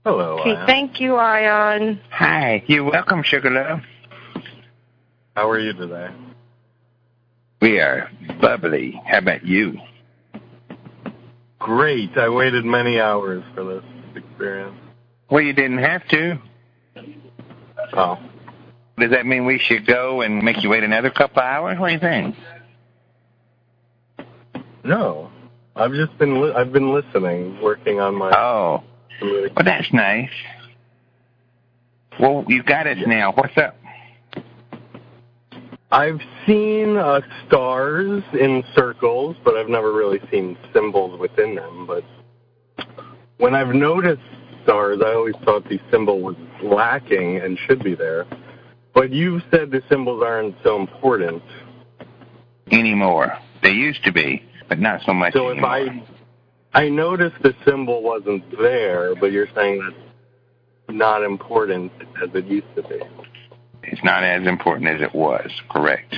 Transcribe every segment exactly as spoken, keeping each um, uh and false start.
Hello, Okay, Ion. thank you, Ion. Hi, you're welcome, Sugar Love. How are you today? We are bubbly. How about you? Great. I waited many hours for this experience. Well, you didn't have to. Oh. Does that mean we should go and make you wait another couple of hours? What do you think? No. I've just been li- I've been listening, working on my Oh. communication. Well, that's nice. Well, you got us Yeah. now. What's up? I've seen uh, stars in circles, but I've never really seen symbols within them. But when I've noticed stars, I always thought the symbol was lacking and should be there. But you've said the symbols aren't so important. Anymore. They used to be, but not so much So if anymore. I, I noticed the symbol wasn't there, but you're saying that's not important as it used to be. It's not as important as it was, correct.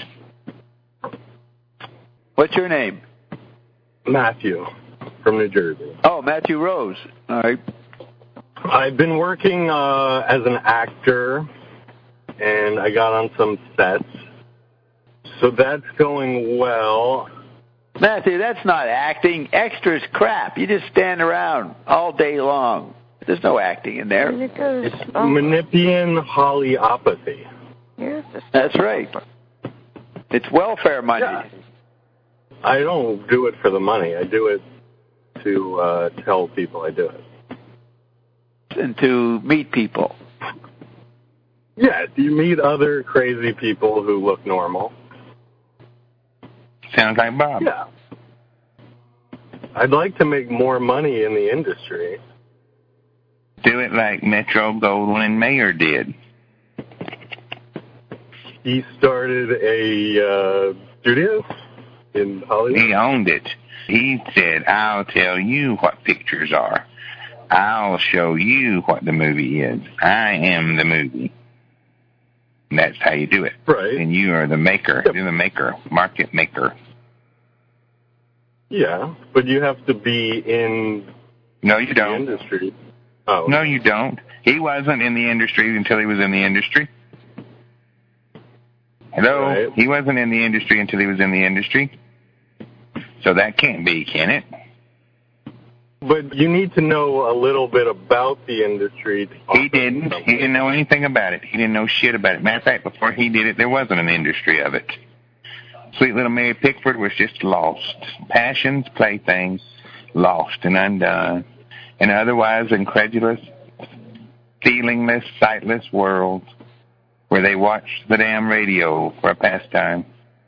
What's your name? Matthew from New Jersey. Oh, Matthew Rose. All right. I've been working uh, as an actor, and I got on some sets. So that's going well. Matthew, that's not acting. Extra's crap. You just stand around all day long. There's no acting in there. It's Menippean holyopathy. That's right. It's welfare money. Yeah. I don't do it for the money. I do it to uh, tell people I do it. And to meet people. Yes, you meet other crazy people who look normal. Sounds like Bob. Yeah. I'd like to make more money in the industry. Do it like Metro-Goldwyn Mayer did. He started a uh, studio in Hollywood. He owned it. He said, I'll tell you what pictures are. I'll show you what the movie is. I am the movie. And that's how you do it. Right. And you are the maker. Yep. You're the maker, market maker. Yeah, but you have to be in No, you the don't. industry. Oh. No, you don't. He wasn't in the industry until he was in the industry. Hello? Right. He wasn't in the industry until he was in the industry. So that can't be, can it? But you need to know a little bit about the industry. To He didn't. He didn't know anything about it. He didn't know shit about it. Matter of fact, before he did it, there wasn't an industry of it. Sweet little Mary Pickford was just lost. Passions, playthings, lost and undone. An otherwise incredulous, feelingless, sightless world where they watched the damn radio for a pastime.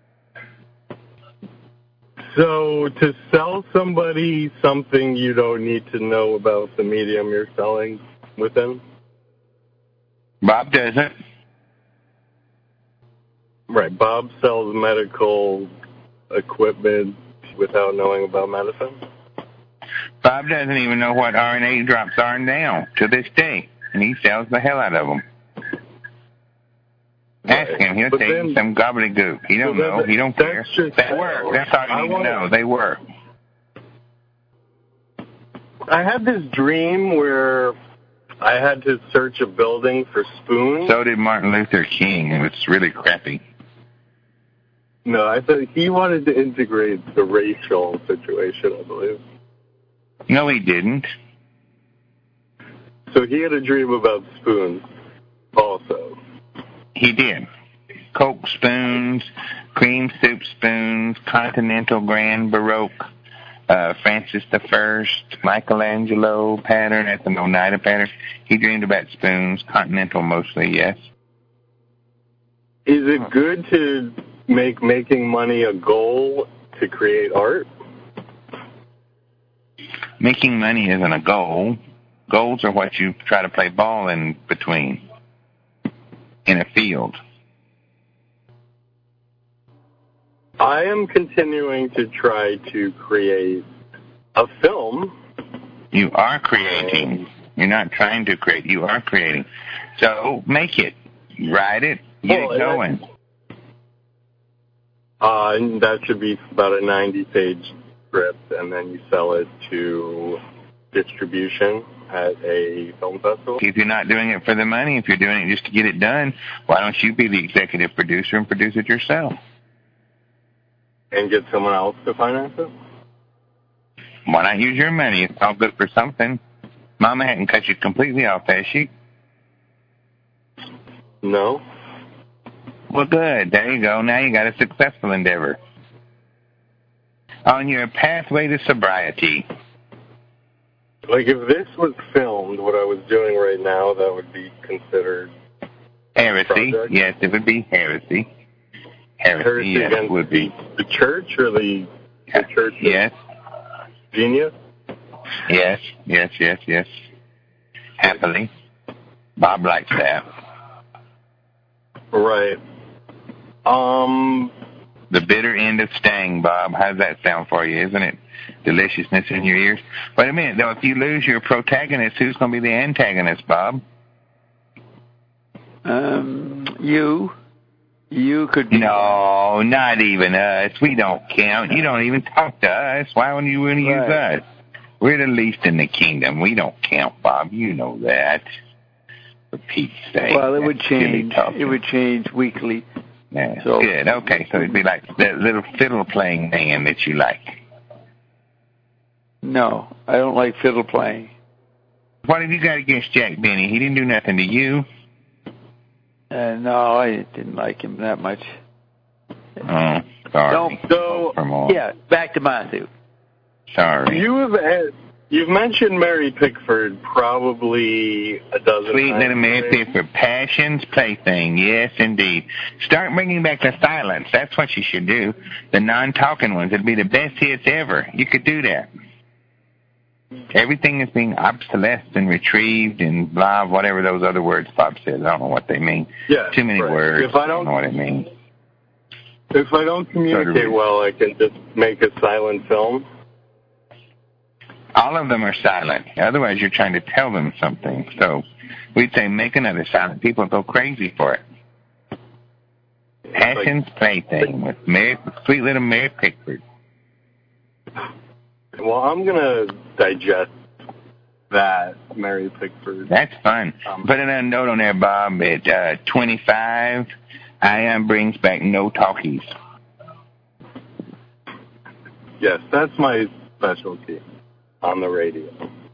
So to sell somebody something you don't need to know about the medium you're selling within? Bob doesn't. Right. Bob sells medical equipment without knowing about medicine? Bob doesn't even know what R N A drops are now to this day, and he sells the hell out of them. Ask Right. him. He'll But tell you then- some gobbledygook. He don't Well, know. that- He don't that's care. just- They work. That's all I you need to wanna- know. They work. I had this dream where I had to search a building for spoons. So did Martin Luther King. It was really crappy. No, I thought he wanted to integrate the racial situation, I believe. No, he didn't. So he had a dream about spoons also. He did. Coke spoons, cream soup spoons, Continental Grand Baroque, uh, Francis the First, Michelangelo pattern, at the Oneida pattern. He dreamed about spoons, Continental mostly, yes. Is it good to make making money a goal to create art? Making money isn't a goal. Goals are what you try to play ball in between, in a field. I am continuing to try to create a film. You are creating. You're not trying to create. You are creating. So make it. Write it. Get Well, it going. Uh, and that should be about a ninety-page script, and then you sell it to distribution at a film festival. If you're not doing it for the money, if you're doing it just to get it done, why don't you be the executive producer and produce it yourself? And get someone else to finance it? Why not use your money? It's all good for something. Mama hadn't cut you completely off, has she? No. Well, good. There you go. Now you got a successful endeavor. On your pathway to sobriety. Like, if this was filmed, what I was doing right now, that would be considered heresy. Project? Yes, it would be heresy. Heresy, heresy yes, against it would be. The, the church or the, the church? Yes. Genius? Yes, yes, yes, yes. Happily. Bob likes that. Right. Um... The bitter end of Stang, Bob. How does that sound for you? Isn't it deliciousness in your ears? Wait a minute, though. If you lose your protagonist, who's going to be the antagonist, Bob? Um, you. You could be. No, not even us. We don't count. You don't even talk to us. Why wouldn't you want to Right. use us? We're the least in the kingdom. We don't count, Bob. You know that. For Pete's sake. Well, it would That's silly change. talking. It would change weekly. Yeah, So- good. Okay, so it'd be like that little fiddle playing man that you like. No, I don't like fiddle playing. What have you got against Jack Benny? He didn't do nothing to you. Uh, no, I didn't like him that much. Oh, sorry. Don't- So, For more. Yeah, back to Matthew. Sorry. you have had, you've mentioned Mary Pickford probably a dozen Sweet times. little Mary today. Pickford, Passion's Plaything. Yes, indeed. Start bringing back the silence. That's what you should do. The non-talking ones. It'd be the best hits ever. You could do that. Everything is being obsolesced and retrieved and blah, whatever those other words Bob said. I don't know what they mean. Yeah, Too many right. words. If I I don't don't- know what it means. If I don't communicate Totally. well, I can just make a silent film. All of them are silent. Otherwise, you're trying to tell them something. So we'd say make another silent. People go crazy for it. Passion's Plaything with Mary, sweet little Mary Pickford. Well, I'm going to digest that, Mary Pickford. That's fun. Um, Put another note on there, Bob. At uh, twenty-five, Ion brings back no talkies. Yes, that's my specialty on the radio.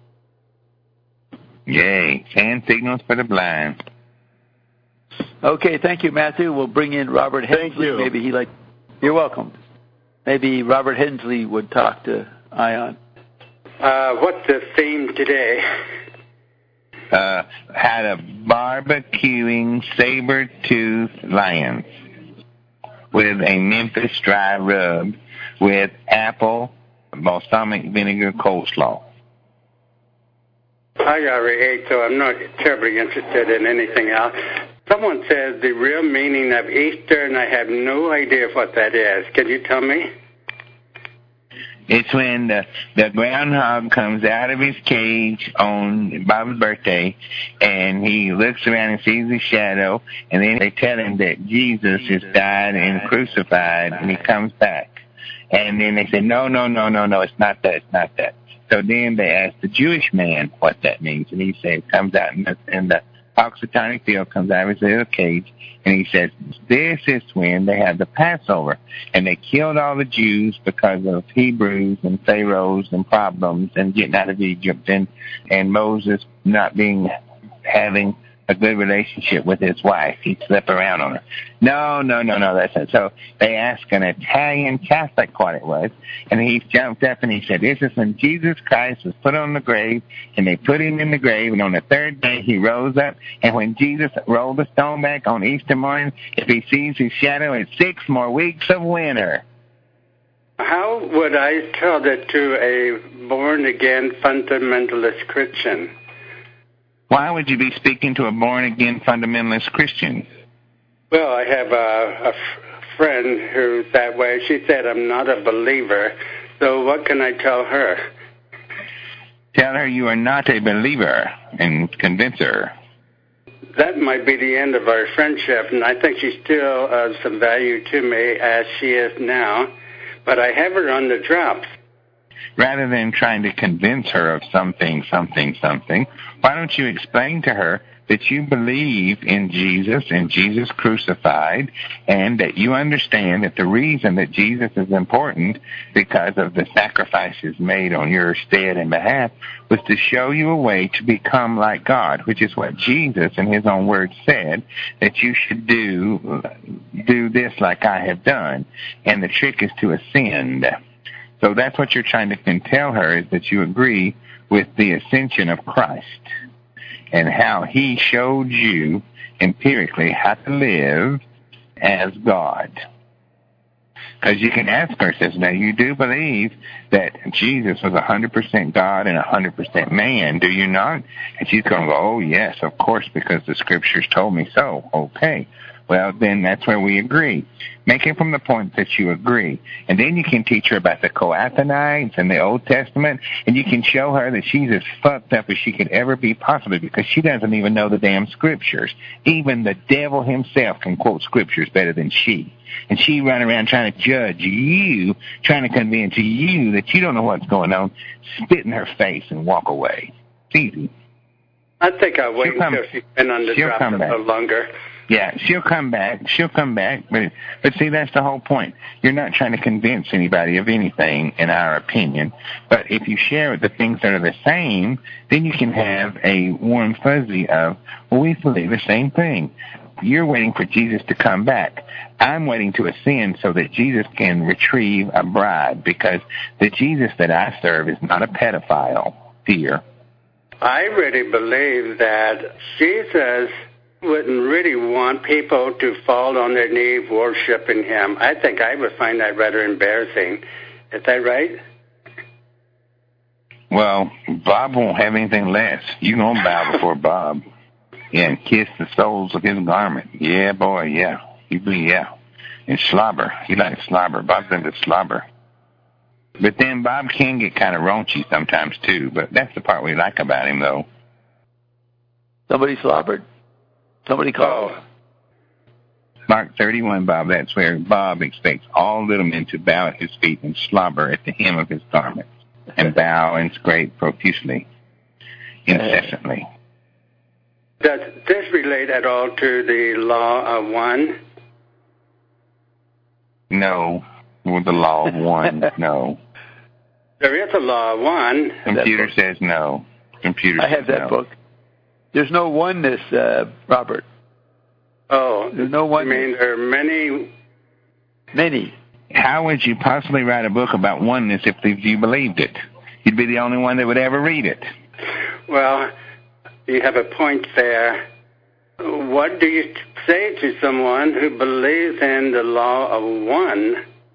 Yay. Hand signals for the blind. Okay, thank you, Matthew. We'll bring in Robert Hensley. Thank you. Maybe he like. You're welcome. Maybe Robert Hensley would talk to Ion. Uh, what's the theme today? Uh, had a barbecuing saber-toothed lions with a Memphis dry rub with apple balsamic vinegar coleslaw. I already ate, so I'm not terribly interested in anything else. Someone says the real meaning of Easter, and I have no idea what that is. Can you tell me? It's when the, the groundhog comes out of his cage on Bob's birthday, and he looks around and sees his shadow, and then they tell him that Jesus has died and crucified, and he comes back. And then they say, no, no, no, no, no, it's not that, it's not that. So then they ask the Jewish man what that means, and he says, comes out in the, in the Hoxatonic field, comes out of his little cage, and he says, this is when they had the Passover, and they killed all the Jews because of Hebrews and Pharaohs and problems and getting out of Egypt, and, and Moses not being, having a good relationship with his wife. He slept around on her. No, no, no, no, that's it. So they asked an Italian Catholic what it was, and he jumped up and he said, this is when Jesus Christ was put on the grave, and they put him in the grave, and on the third day he rose up, and when Jesus rolled the stone back on Easter morning, if he sees his shadow, it's six more weeks of winter. How would I tell that to a born-again fundamentalist Christian? Why would you be speaking to a born-again fundamentalist Christian? Well, I have a, a f- friend who's that way. She said I'm not a believer, so what can I tell her? Tell her you are not a believer and convince her. That might be the end of our friendship, and I think she's still of some value to me as she is now, but I have her on the drops. rather than trying to convince her of something, something, something, why don't you explain to her that you believe in Jesus and Jesus crucified, and that you understand that the reason that Jesus is important because of the sacrifices made on your stead and behalf was to show you a way to become like God, which is what Jesus in his own words said, that you should do, do this like I have done. And the trick is to ascend. So that's what you're trying to tell her, is that you agree with the ascension of Christ and how he showed you empirically how to live as God. Because you can ask her, says, now you do believe that Jesus was one hundred percent God and one hundred percent man, do you not? And she's going to go, oh, yes, of course, because the scriptures told me so. Okay. Well, then that's where we agree. Make it from the point that you agree. And then you can teach her about the Coathonites and the Old Testament, and you can show her that she's as fucked up as she could ever be possibly because she doesn't even know the damn scriptures. Even the devil himself can quote scriptures better than she. And she run around trying to judge you, trying to convince you that you don't know what's going on, spit in her face and walk away. It's easy. I think I'll wait She'll until come, she's been on the drop a little longer. Yeah, she'll come back. She'll come back. But, but see, that's the whole point. You're not trying to convince anybody of anything, in our opinion. But if you share the things that are the same, then you can have a warm fuzzy of, well, we believe the same thing. You're waiting for Jesus to come back. I'm waiting to ascend so that Jesus can retrieve a bride, because the Jesus that I serve is not a pedophile, dear. I really believe that Jesus wouldn't really want people to fall on their knees worshiping him. I think I would find that rather embarrassing. Is that right? Well, Bob won't have anything less. You're going to bow before Bob. Yeah, and kiss the soles of his garment. Yeah, boy, yeah. He be, yeah. And slobber. He likes slobber. Bob's into slobber. But then Bob can get kind of raunchy sometimes, too. But that's the part we like about him, though. Somebody slobbered? Somebody called? Oh. Mark thirty-one, Bob, that's where Bob expects all little men to bow at his feet and slobber at the hem of his garment, and bow and scrape profusely, incessantly. Does this relate at all to the law of one? No. With the law of one, no. There is a law of one. Computer says no. Computer I says have that no. book. There's no oneness, uh, Robert. Oh, there's no oneness. I mean, there are many. Many. How would you possibly write a book about oneness if you believed it? You'd be the only one that would ever read it. Well, you have a point there. What do you say to someone who believes in the law of one?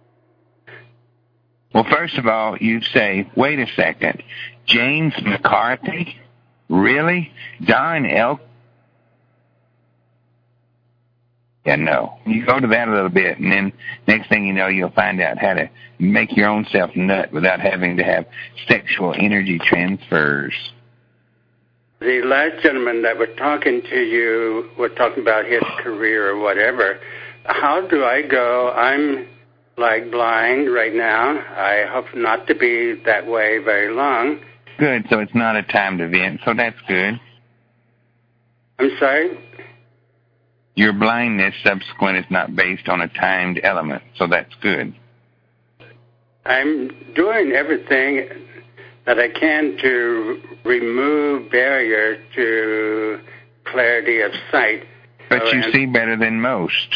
Well, first of all, you say, wait a second, James McCarthy? Really? Don L. Yeah, no. You go to that a little bit, and then next thing you know, you'll find out how to make your own self nut without having to have sexual energy transfers. The last gentleman that was talking to you was talking about his career or whatever. How do I go? I'm like blind right now. I hope not to be that way very long. Good, so it's not a timed event, so that's good. I'm sorry? Your blindness subsequent is not based on a timed element, so that's good. I'm doing everything that I can to remove barriers to clarity of sight. But so, you and, see better than most.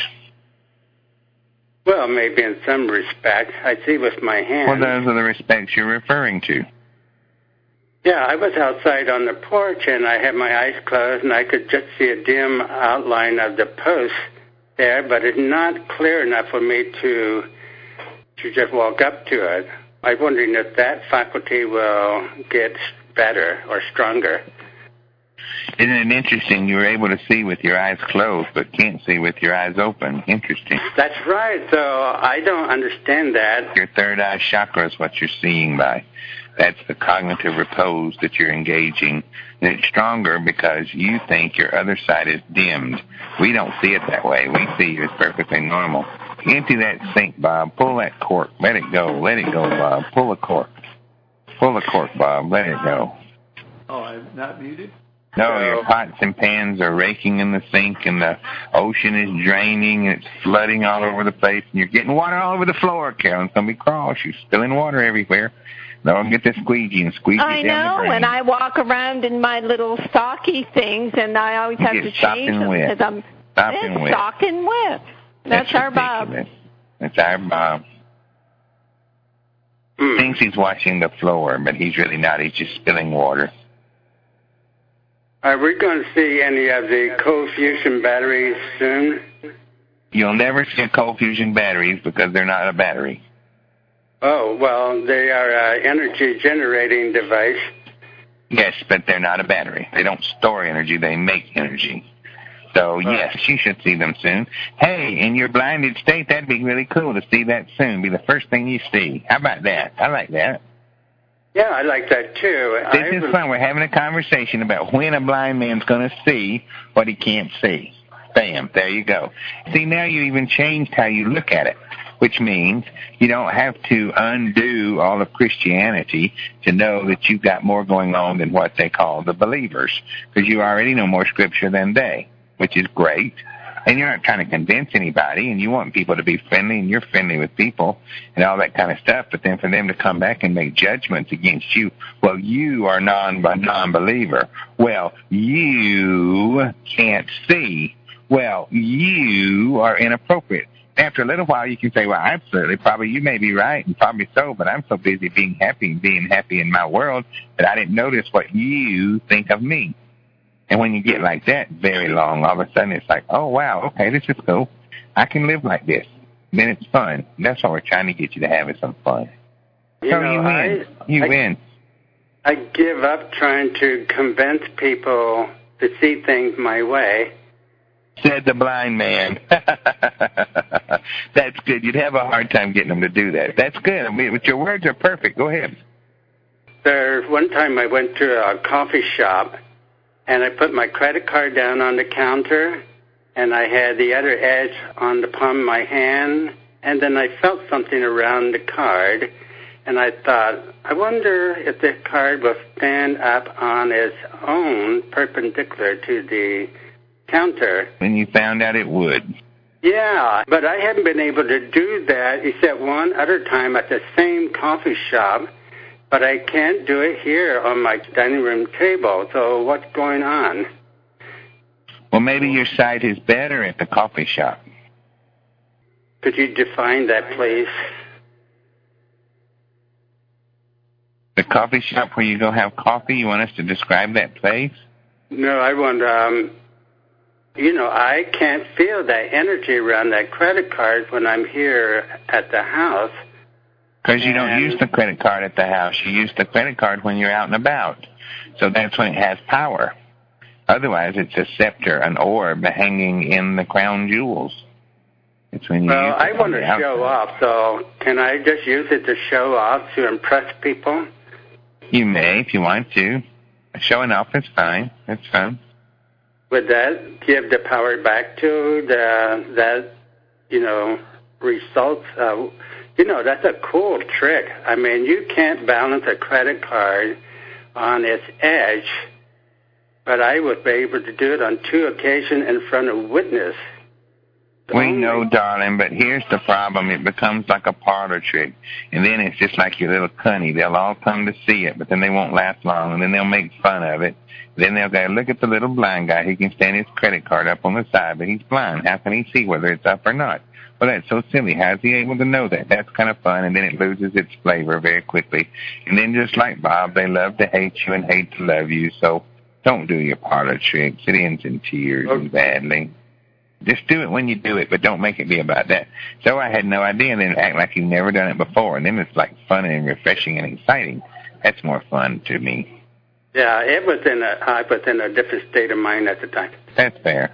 Well, maybe in some respect. I see with my hands. Well, those are the respects you're referring to. Yeah, I was outside on the porch, and I had my eyes closed, and I could just see a dim outline of the post there, but it's not clear enough for me to to just walk up to it. I'm wondering if that faculty will get better or stronger. Isn't it interesting you were able to see with your eyes closed but can't see with your eyes open? Interesting. That's right. So I don't understand that. Your third eye chakra is what you're seeing by. That's the cognitive repose that you're engaging. And it's stronger because you think your other side is dimmed. We don't see it that way. We see you as perfectly normal. Empty that sink, Bob. Pull that cork. Let it go. Let it go, Bob. Pull a cork. Pull the cork, Bob. Let it go. Oh, I'm not muted? No, your pots and pans are raking in the sink, and the ocean is draining, and it's flooding all over the place, and you're getting water all over the floor. Carolyn's going to be cross. You're spilling water everywhere. Now get the squeegee and squeeze I it down know, the drain. and I walk around in my little stocky things, and I always have you to get change them wet. because I'm Sopping wet. stocking wet. That's, That's our Bob. ridiculous. That's our Bob. Mm. Thinks he's washing the floor, but he's really not. He's just spilling water. Are we going to see any of the cold fusion batteries soon? You'll never see a cold fusion batteries because they're not a battery. Oh, well, they are an energy-generating device. Yes, but they're not a battery. They don't store energy. They make energy. So, yes, you should see them soon. Hey, in your blinded state, that'd be really cool to see that soon. Be the first thing you see. How about that? I like that. Yeah, I like that, too. This I is was, fun. We're having a conversation about when a blind man's going to see what he can't see. Bam, there you go. See, now you even changed how you look at it, which means you don't have to undo all of Christianity to know that you've got more going on than what they call the believers, because you already know more Scripture than they, which is great. And you're not trying to convince anybody, and you want people to be friendly, and you're friendly with people and all that kind of stuff, but then for them to come back and make judgments against you, well, you are non non-believer. Well, you can't see. Well, you are inappropriate. After a little while, you can say, well, absolutely, probably you may be right, and probably so, but I'm so busy being happy and being happy in my world that I didn't notice what you think of me. And when you get like that very long, all of a sudden it's like, oh, wow, okay, this is cool. I can live like this. Then it's fun. That's what we're trying to get you to have is some fun. you so know, you win. I, you I, win. I give up trying to convince people to see things my way. Said the blind man. That's good. You'd have a hard time getting them to do that. That's good. I mean, but your words are perfect. Go ahead. There, one time I went to a coffee shop, and I put my credit card down on the counter, and I had the other edge on the palm of my hand, and then I felt something around the card, and I thought, I wonder if the card will stand up on its own perpendicular to the counter. And you found out it would. Yeah, but I haven't been able to do that except one other time at the same coffee shop. But I can't do it here on my dining room table. So what's going on? Well, maybe your sight is better at the coffee shop. Could you define that, please? The coffee shop where you go have coffee, you want us to describe that place? No, I want, um, you know, I can't feel that energy around that credit card when I'm here at the house. Because you don't use the credit card at the house. You use the credit card when you're out and about. So that's when it has power. Otherwise, it's a scepter, an orb hanging in the crown jewels. It's when you well, use I want to show off, so can I just use it to show off, to impress people? You may, if you want to. Showing off is fine. It's fun. Would that give the power back to the, that, you know, results? Uh, You know, that's a cool trick. I mean, you can't balance a credit card on its edge, but I would be able to do it on two occasions in front of witness. We know, darling, but here's the problem. It becomes like a parlor trick, and then it's just like your little cunny. They'll all come to see it, but then they won't last long, and then they'll make fun of it. Then they'll go, look at the little blind guy. He can stand his credit card up on the side, but he's blind. How can he see whether it's up or not? Well, that's so silly. How is he able to know that? That's kind of fun, and then it loses its flavor very quickly. And then just like Bob, they love to hate you and hate to love you, so don't do your parlor tricks. It ends in tears okay. and badly. Just do it when you do it, but don't make it be about that. So I had no idea, and then act like you've never done it before, and then it's like fun and refreshing and exciting. That's more fun to me. Yeah, it was in a, I was in a different state of mind at the time. That's fair.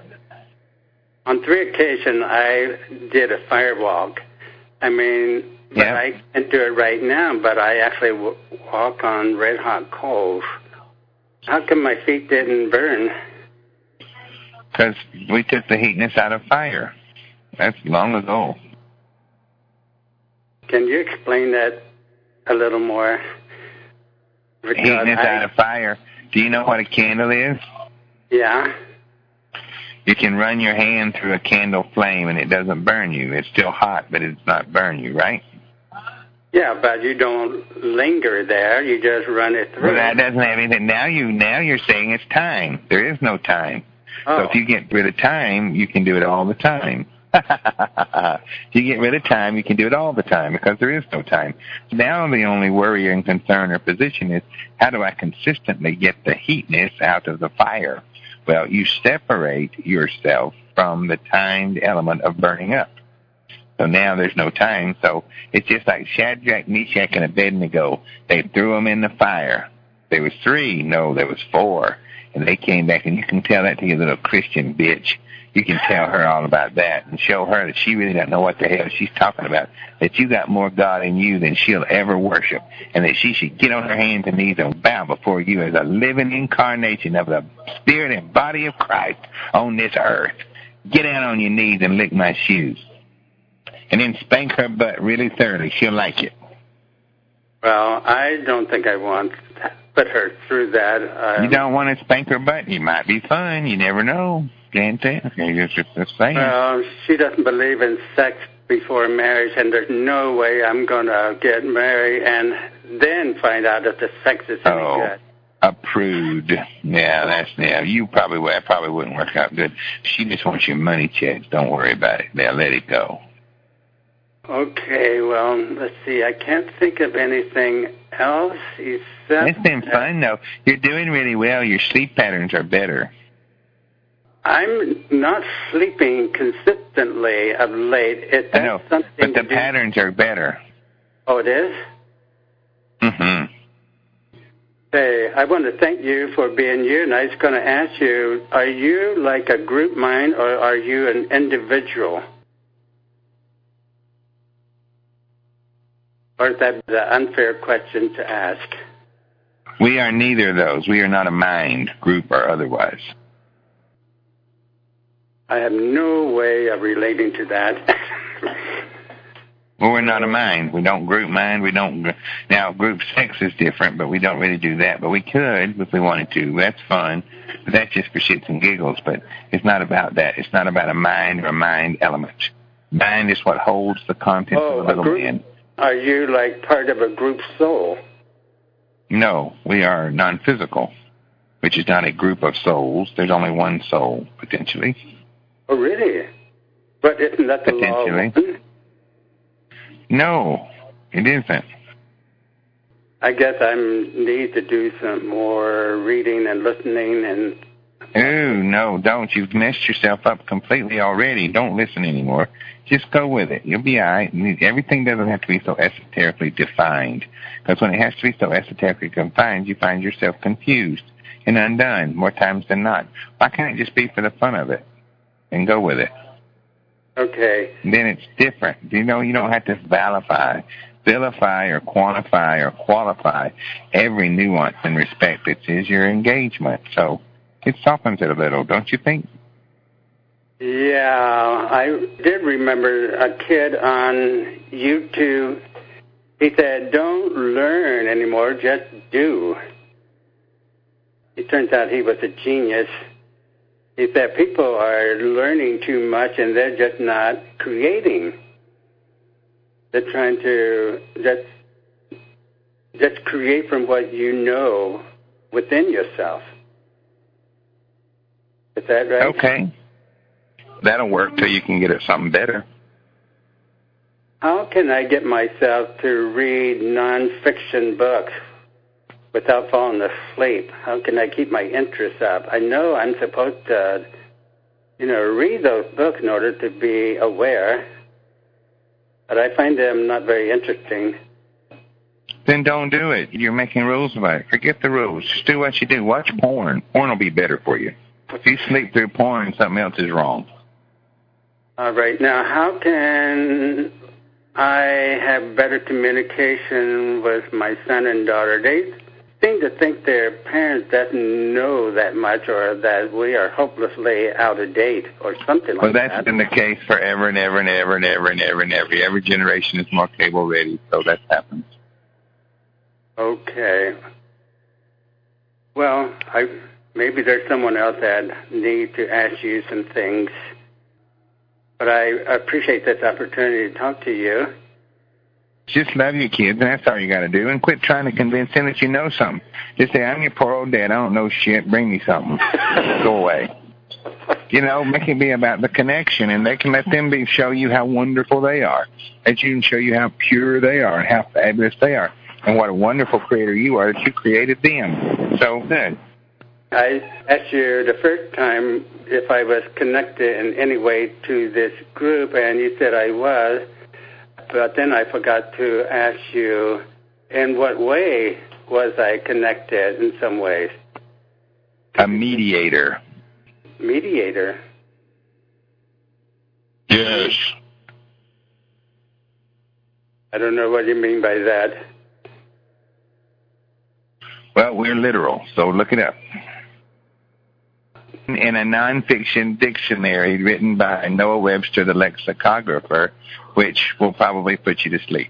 On three occasions, I did a firewalk. I mean, but yeah. I can't do it right now, but I actually w- walk on red-hot coals. How come my feet didn't burn? Because we took the heatness out of fire. That's long ago. Can you explain that a little more? Heating us out of fire. Do you know what a candle is? Yeah. You can run your hand through a candle flame and it doesn't burn you. It's still hot, but it's not burn you, right? Yeah, but you don't linger there. You just run it through. Well, that doesn't have anything. Now, you, now you're saying it's time. There is no time. Oh. So if you get rid of time, you can do it all the time. If you get rid of time, you can do it all the time because there is no time. Now the only worry and concern or position is, how do I consistently get the heatness out of the fire? Well, you separate yourself from the timed element of burning up. So now there's no time. So it's just like Shadrach, Meshach, and Abednego. They threw them in the fire. There was three. No, there was four. And they came back, and you can tell that to your little Christian bitch. You can tell her all about that and show her that she really doesn't know what the hell she's talking about, that you got more God in you than she'll ever worship, and that she should get on her hands and knees and bow before you as a living incarnation of the spirit and body of Christ on this earth. Get down on your knees and lick my shoes. And then spank her butt really thoroughly. She'll like it. Well, I don't think I want to put her through that. Um, you don't want to spank her butt? It might be fun. You never know. Can't tell. You're just, just saying. Well, she doesn't believe in sex before marriage, and there's no way I'm going to get married and then find out if the sex is any oh, good. A prude. Yeah, that's, yeah, you probably, well, probably wouldn't work out good. She just wants your money checks. Don't worry about it. They'll let it go. Okay, well, let's see. I can't think of anything else except... It's been fun, though. You're doing really well. Your sleep patterns are better. I'm not sleeping consistently of late. It, I know, something but the do... patterns are better. Oh, it is? Mm-hmm. Hey, I want to thank you for being you, and I was going to ask you, are you like a group mind, or are you an individual? Or is that an unfair question to ask? We are neither of those. We are not a mind, group, or otherwise. I have no way of relating to that. Well, we're not a mind. We don't group mind. We don't. Now, group sex is different, but we don't really do that. But we could if we wanted to. That's fun. But that's just for shits and giggles. But it's not about that. It's not about a mind or a mind element. Mind is what holds the contents oh, of the little group, man. Are you like part of a group soul? No, we are non-physical, which is not a group of souls. There's only one soul, potentially. Oh, really? But isn't that the law of one? No, it isn't. I guess I need to do some more reading and listening and... Oh, no, don't. You've messed yourself up completely already. Don't listen anymore. Just go with it. You'll be all right. Everything doesn't have to be so esoterically defined. Because when it has to be so esoterically defined, you find yourself confused and undone more times than not. Why can't it just be for the fun of it? And go with it. Okay. Then it's different. You know, you don't have to vilify, vilify or quantify or qualify every nuance and respect that is your engagement. So it softens it a little, don't you think? Yeah, I did remember a kid on YouTube. He said, don't learn anymore, just do. It turns out he was a genius. He said people are learning too much and they're just not creating. They're trying to just, just create from what you know within yourself. Is that right? Okay. That'll work till you can get at something better. How can I get myself to read nonfiction books without falling asleep? How can I keep my interest up? I know I'm supposed to, you know, read those books in order to be aware, but I find them not very interesting. Then don't do it. You're making rules about it. Forget the rules. Just do what you do. Watch porn. Porn will be better for you. If you sleep through porn, something else is wrong. All right. Now, how can I have better communication with my son and daughter? They seem to think their parents doesn't know that much, or that we are hopelessly out of date or something like that. Well, that's that. been the case forever and ever and ever and ever and ever and ever. Every generation is more cable ready, so that happens. Okay. Well, I maybe there's someone else that need to ask you some things, but I appreciate this opportunity to talk to you. Just love your kids, and that's all you got to do, and quit trying to convince them that you know something. Just say, I'm your poor old dad. I don't know shit. Bring me something. Go away. You know, make it be about the connection, and they can let them be show you how wonderful they are, that you can show you how pure they are and how fabulous they are, and what a wonderful creator you are that you created them. So good. I asked you the first time if I was connected in any way to this group, and you said I was, but then I forgot to ask you in what way was I connected in some ways. A mediator. Mediator? Yes. I don't know what you mean by that. Well, we're literal, so look it up. In a nonfiction dictionary written by Noah Webster, the lexicographer, which will probably put you to sleep.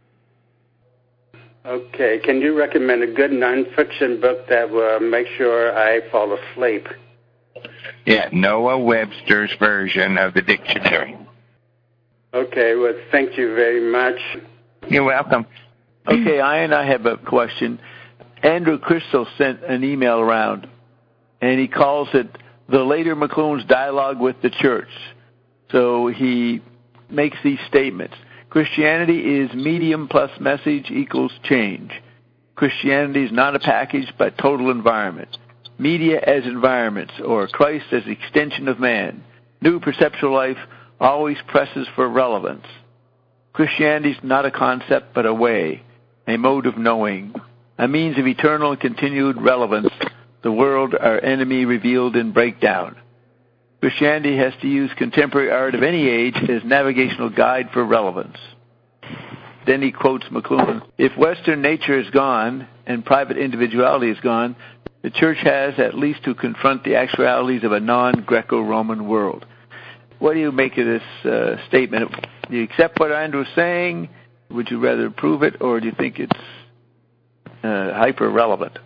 Okay. Can you recommend a good nonfiction book that will make sure I fall asleep? Yeah, Noah Webster's version of the dictionary. Okay, well, thank you very much. You're welcome. Okay, Ian, I have a question. Andrew Crystal sent an email around, and he calls it the Later McClune's Dialogue with the Church. So he makes these statements. Christianity is medium plus message equals change. Christianity is not a package, but total environment. Media as environments, or Christ as extension of man. New perceptual life always presses for relevance. Christianity is not a concept, but a way, a mode of knowing, a means of eternal and continued relevance. The world, our enemy, revealed in breakdown. Christianity has to use contemporary art of any age as navigational guide for relevance. Then he quotes McLuhan, if Western nature is gone and private individuality is gone, the Church has at least to confront the actualities of a non-Greco-Roman world. What do you make of this uh, statement? Do you accept what Andrew's saying? Would you rather prove it, or do you think it's uh, hyper-relevant?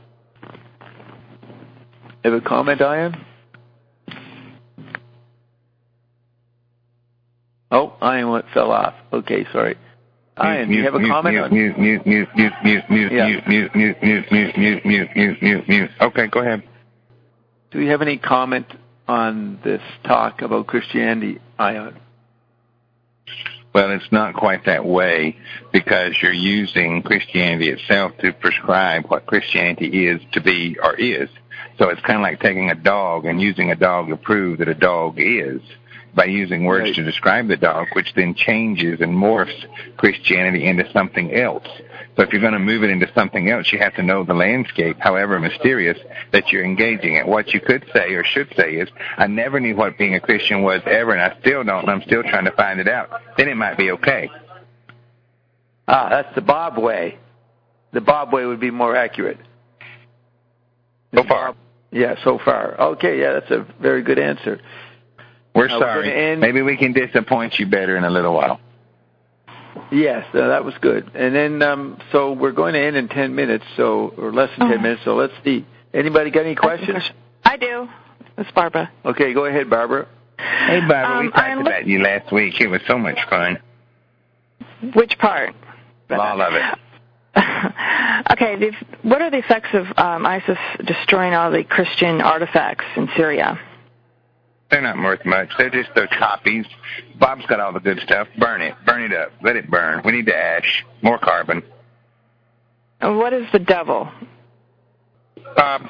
Have a comment, Ian? Oh, Ian went, fell off. Okay, sorry. Ian, do you have a comment? on Mute, mute, mute, mute, mute, mute, mute, mute, mute, mute, mute, mute, mute, mute, mute, mute. Okay, go ahead. Do you have any comment on this talk about Christianity, Ian? Well, it's not quite that way, because you're using Christianity itself to prescribe what Christianity is to be or is. So it's kind of like taking a dog and using a dog to prove that a dog is, by using words right. to describe the dog, which then changes and morphs Christianity into something else. So if you're going to move it into something else, you have to know the landscape, however mysterious, that you're engaging in. What you could say or should say is, I never knew what being a Christian was ever, and I still don't, and I'm still trying to find it out. Then it might be okay. Ah, that's the Bob way. The Bob way would be more accurate. So far. Yeah, so far. Okay, yeah, that's a very good answer. We're uh, sorry. We're Maybe we can disappoint you better in a little while. Yes, uh, that was good. And then, um, so we're going to end in ten minutes, so or less than oh. ten minutes. So let's see. Anybody got any questions? I do. It's Barbara. Okay, go ahead, Barbara. Hey, Barbara, um, we talked I'm about you last week. It was so much fun. Which part? All of it. Okay, the, what are the effects of um, ISIS destroying all the Christian artifacts in Syria? They're not worth much. They're just those copies. Bob's got all the good stuff. Burn it. Burn it up. Let it burn. We need the ash. More carbon. And what is the devil? Bob.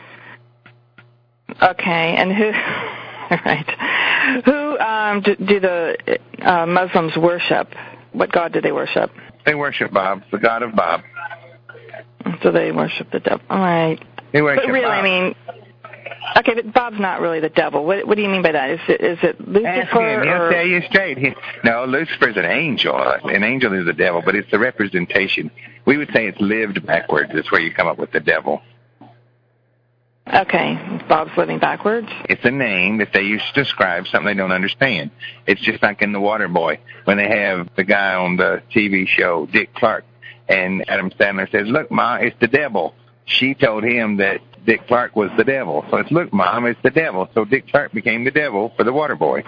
Okay, and who... right. Who um, do, do the uh, Muslims worship? What god do they worship? They worship Bob, the god of Bob. So they worship the devil. All right. They worship But really, Bob. I mean... Okay, but Bob's not really the devil. What, what do you mean by that? Is it, is it Lucifer? Ask him. He'll or... tell you straight. He, no, Lucifer's an angel. An angel is the devil, but it's the representation. We would say it's lived backwards. That's where you come up with the devil. Okay. Bob's living backwards? It's a name that they use to describe something they don't understand. It's just like in The Waterboy, when they have the guy on the T V show, Dick Clark, and Adam Sandler says, look, Ma, it's the devil. She told him that Dick Clark was the devil. So it's, look, Mom, it's the devil. So Dick Clark became the devil for the water boy.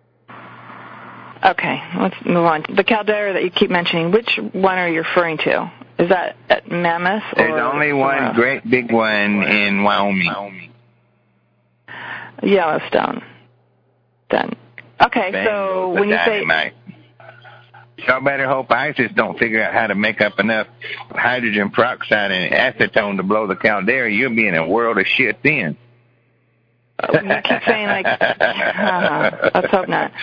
Okay, let's move on. The caldera that you keep mentioning, which one are you referring to? Is that at Mammoth? Or There's only one else? Great big one in Wyoming. Yellowstone. Then. Okay, Bang so when you dynamite. say... Y'all better hope ISIS don't figure out how to make up enough hydrogen peroxide and acetone to blow the caldera. You'll be in a world of shit then. You keep saying, like, uh, let's hope not.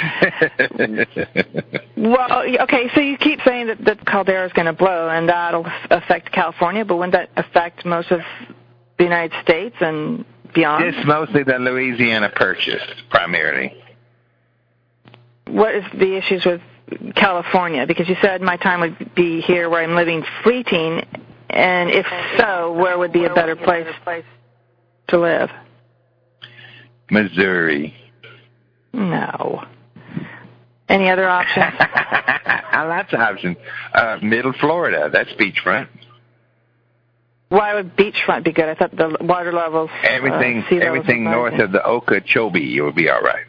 Well, okay, so you keep saying that the caldera is going to blow, and that'll affect California, but wouldn't that affect most of the United States and beyond? It's mostly the Louisiana Purchase, primarily. What is the issues with California? Because you said my time would be here where I'm living fleeting, and if so, where would be a better place to live? Missouri. No. Any other options? Lots of options. Uh, middle Florida, that's beachfront. Why would beachfront be good? I thought the water levels... Everything uh, sea levels everything north of the Okeechobee, you would be all right.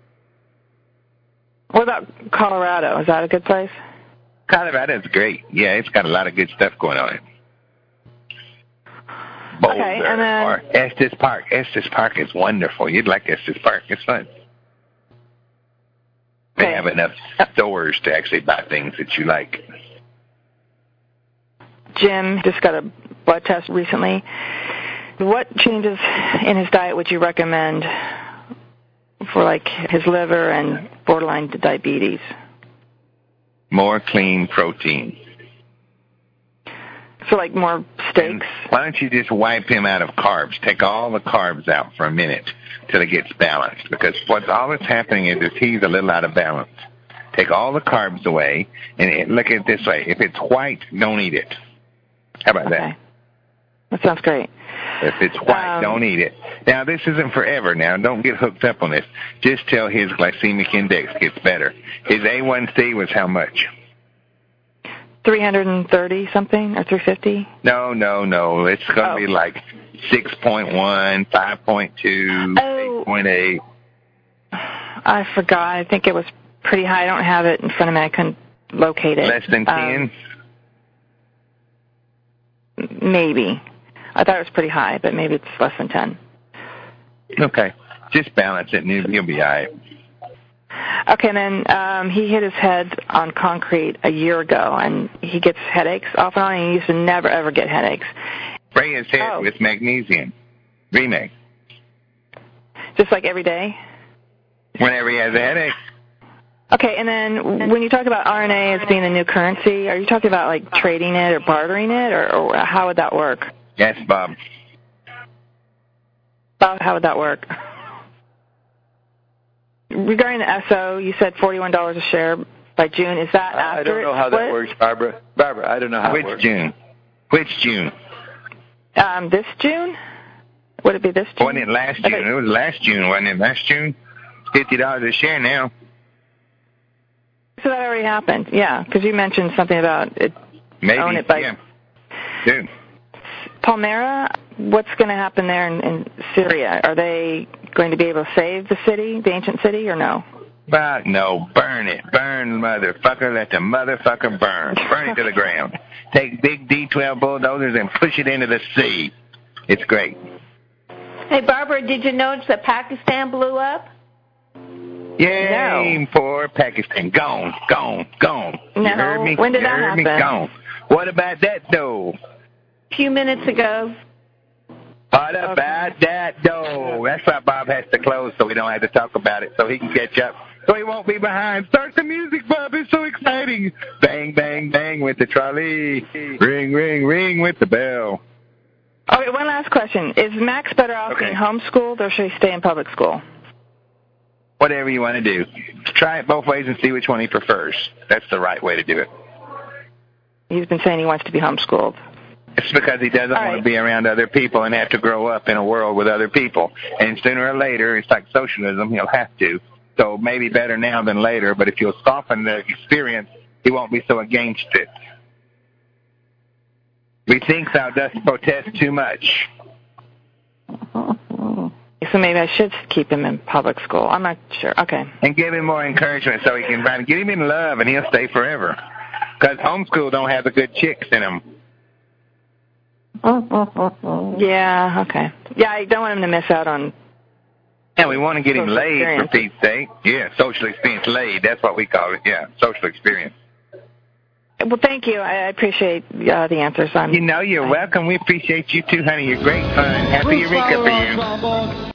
What about Colorado? Is that a good place? Colorado's great. Yeah, it's got a lot of good stuff going on in it. Boulder, okay, and then, or Estes Park. Estes Park is wonderful. You'd like Estes Park. It's fun. They okay. have enough stores to actually buy things that you like. Jim just got a blood test recently. What changes in his diet would you recommend for, like, his liver and borderline diabetes? More clean protein. So, like, more steaks? And why don't you just wipe him out of carbs? Take all the carbs out for a minute till it gets balanced. Because what's all that's happening is, is he's a little out of balance. Take all the carbs away, and it, look at it this way. If it's white, don't eat it. How about okay. that? That sounds great. If it's white, um, don't eat it. Now, this isn't forever. Now, don't get hooked up on this. Just till his glycemic index gets better. His A one C was how much? three hundred thirty something, or three fifty? No, no, no. It's going to oh. be like six point one, five point two, oh, eight point eight. I forgot. I think it was pretty high. I don't have it in front of me. I couldn't locate it. Less than ten? Um, maybe. I thought it was pretty high, but maybe it's less than ten. Okay. Just balance it, and you'll be all right. Okay, and then um, he hit his head on concrete a year ago, and he gets headaches off and on, and he used to never, ever get headaches. Spray his head oh. with magnesium. Remake. Just like every day? Whenever he has a headache. Okay, and then when you talk about R N A as being the new currency, are you talking about, like, trading it or bartering it, or, or how would that work? Yes, Bob. Bob, how would that work? Regarding the S O, you said forty-one dollars a share by June. Is that after? I don't know how that works, Barbara. Barbara, I don't know how Which it works. Which June? Which June? Um, this June? Would it be this June? Wasn't it last June? It was last June, wasn't it? Last June? fifty dollars a share now. So that already happened, yeah, because you mentioned something about it. Maybe, own it by yeah. Dude. Palmyra, what's going to happen there in, in Syria? Are they going to be able to save the city, the ancient city, or no? But no, burn it. Burn, motherfucker. Let the motherfucker burn. Burn it to the ground. Take big D twelve bulldozers and push it into the sea. It's great. Hey, Barbara, did you notice that Pakistan blew up? Yay, no. Poor Pakistan. Gone, gone, gone. No. You heard me? When did you that heard happen? Me? Gone. What about that, though? A few minutes ago. What about okay. that, though? That's why Bob has to close, so we don't have to talk about it, so he can catch up, so he won't be behind. Start the music, Bob. It's so exciting. Bang, bang, bang with the trolley. Ring, ring, ring with the bell. Okay, one last question. Is Max better off okay. being homeschooled, or should he stay in public school? Whatever you want to do. Try it both ways and see which one he prefers. That's the right way to do it. He's been saying he wants to be homeschooled. It's because he doesn't All want right. to be around other people and have to grow up in a world with other people. And sooner or later, it's like socialism, he'll have to. So maybe better now than later, but if you'll soften the experience, he won't be so against it. We think thou dost protest too much. So maybe I should keep him in public school. I'm not sure. Okay. And give him more encouragement so he can find, get him in love and he'll stay forever. Because homeschool don't have the good chicks in them. Yeah, okay. Yeah, I don't want him to miss out on... Yeah, we want to get him laid, experience. for Pete's sake. Yeah, social experience laid. That's what we call it. Yeah, social experience. Well, thank you. I appreciate uh, the answers. I'm, you know, you're I, welcome. We appreciate you too, honey. You're great fun. Happy Eureka for you.